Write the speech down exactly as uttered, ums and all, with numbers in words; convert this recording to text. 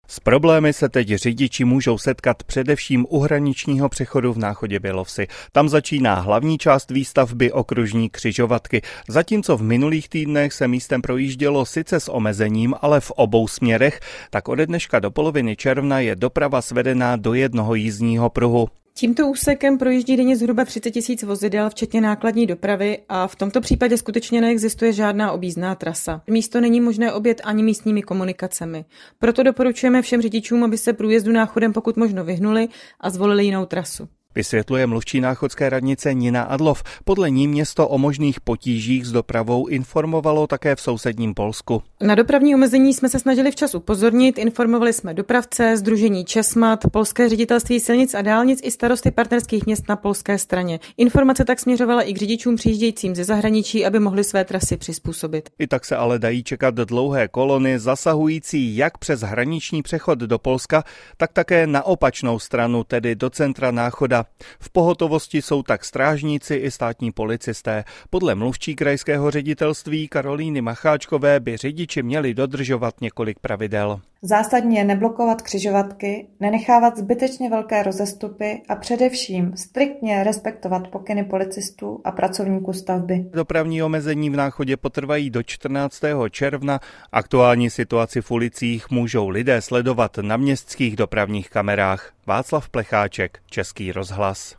S problémy se teď řidiči můžou setkat především u hraničního přechodu v Náchodě Bělovsi. Tam začíná hlavní část výstavby okružní křižovatky. Zatímco v minulých týdnech se místem projíždělo sice s omezením, ale v obou směrech, tak ode dneška do poloviny června je doprava svedená do jednoho jízdního pruhu. Tímto úsekem projíždí denně zhruba třicet tisíc vozidel, včetně nákladní dopravy, a v tomto případě skutečně neexistuje žádná objízdná trasa. Místo není možné objet ani místními komunikacemi. Proto doporučujeme všem řidičům, aby se průjezdu Náchodem pokud možno vyhnuli a zvolili jinou trasu. Vysvětluje mluvčí náchodské radnice Nina Adlov. Podle ní město o možných potížích s dopravou informovalo také v sousedním Polsku. Na dopravní omezení jsme se snažili včas upozornit, informovali jsme dopravce, sdružení Česmat, Polské ředitelství silnic a dálnic i starosty partnerských měst na polské straně. Informace tak směřovala i k řidičům přijíždějícím ze zahraničí, aby mohli své trasy přizpůsobit. I tak se ale dají čekat dlouhé kolony zasahující jak přes hraniční přechod do Polska, tak také na opačnou stranu, tedy do centra Náchoda. V pohotovosti jsou tak strážníci i státní policisté. Podle mluvčí krajského ředitelství Karolíny Macháčkové by řidiči měli dodržovat několik pravidel. Zásadně je neblokovat křižovatky, nenechávat zbytečně velké rozestupy a především striktně respektovat pokyny policistů a pracovníků stavby. Dopravní omezení v Náchodě potrvají do čtrnáctého června. Aktuální situaci v ulicích můžou lidé sledovat na městských dopravních kamerách. Václav Plecháček, Český rozhlas.